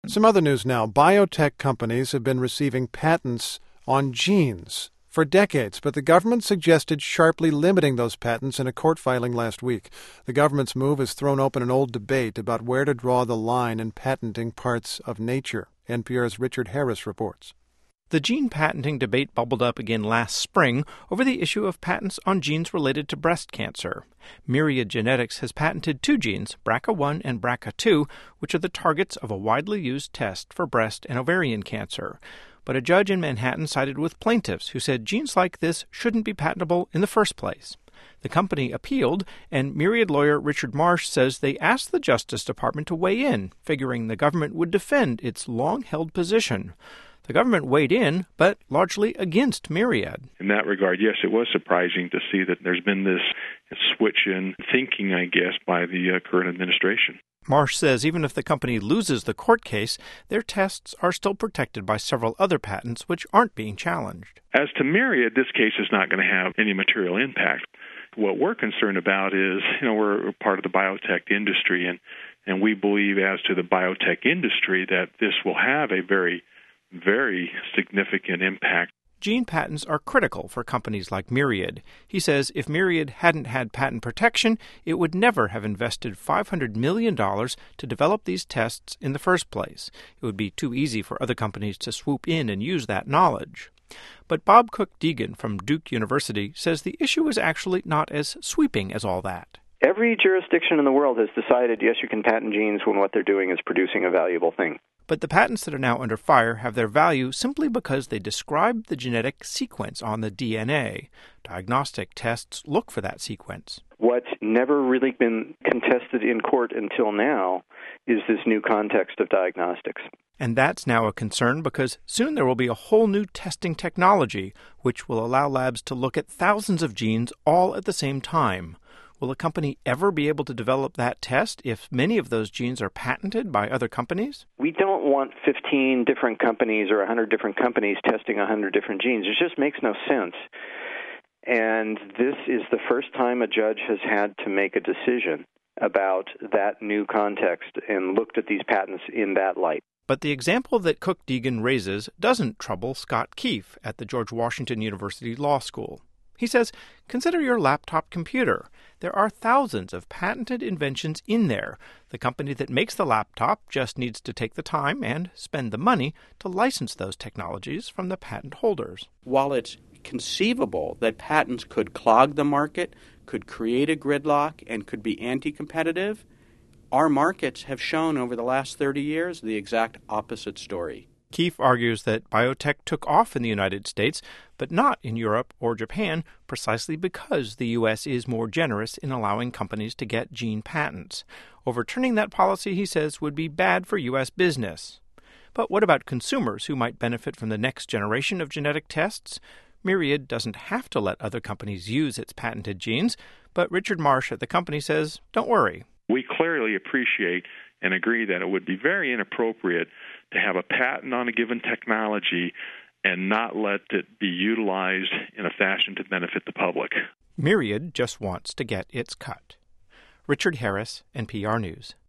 Some other news now. Biotech companies have been receiving patents on genes for decades, but the government suggested sharply limiting those patents in a court filing last week. The government's move has thrown open an old debate about where to draw the line in patenting parts of nature. NPR's Richard Harris reports. The gene patenting debate bubbled up again last spring over the issue of patents on genes related to breast cancer. Myriad Genetics has patented two genes, BRCA1 and BRCA2, which are the targets of a widely used test for breast and ovarian cancer. But a judge in Manhattan sided with plaintiffs who said genes like this shouldn't be patentable in the first place. The company appealed, and Myriad lawyer Richard Marsh says they asked the Justice Department to weigh in, figuring the government would defend its long-held position. The government weighed in, but largely against Myriad. In that regard, yes, it was surprising to see that there's been this switch in thinking, I guess, by the current administration. Marsh says even if the company loses the court case, their tests are still protected by several other patents which aren't being challenged. As to Myriad, this case is not going to have any material impact. What we're concerned about is, we're part of the biotech industry, and we believe as to the biotech industry that this will have a very significant impact. Gene patents are critical for companies like Myriad. He says if Myriad hadn't had patent protection, it would never have invested $500 million to develop these tests in the first place. It would be too easy for other companies to swoop in and use that knowledge. But Bob Cook-Deegan from Duke University says the issue is actually not as sweeping as all that. Every jurisdiction in the world has decided, yes, you can patent genes when what they're doing is producing a valuable thing. But the patents that are now under fire have their value simply because they describe the genetic sequence on the DNA. Diagnostic tests look for that sequence. What's never really been contested in court until now is this new context of diagnostics. And that's now a concern because soon there will be a whole new testing technology which will allow labs to look at thousands of genes all at the same time. Will a company ever be able to develop that test if many of those genes are patented by other companies? We don't want 15 different companies or 100 different companies testing 100 different genes. It just makes no sense. And this is the first time a judge has had to make a decision about that new context and looked at these patents in that light. But the example that Cook-Deegan raises doesn't trouble Scott Keefe at the George Washington University Law School. He says, consider your laptop computer. There are thousands of patented inventions in there. The company that makes the laptop just needs to take the time and spend the money to license those technologies from the patent holders. While it's conceivable that patents could clog the market, could create a gridlock, and could be anti-competitive, our markets have shown over the last 30 years the exact opposite story. Keefe argues that biotech took off in the United States, but not in Europe or Japan, precisely because the U.S. is more generous in allowing companies to get gene patents. Overturning that policy, he says, would be bad for U.S. business. But what about consumers who might benefit from the next generation of genetic tests? Myriad doesn't have to let other companies use its patented genes, but Richard Marsh at the company says, don't worry. We clearly appreciate and agree that it would be very inappropriate to have a patent on a given technology and not let it be utilized in a fashion to benefit the public. Myriad just wants to get its cut. Richard Harris, NPR News.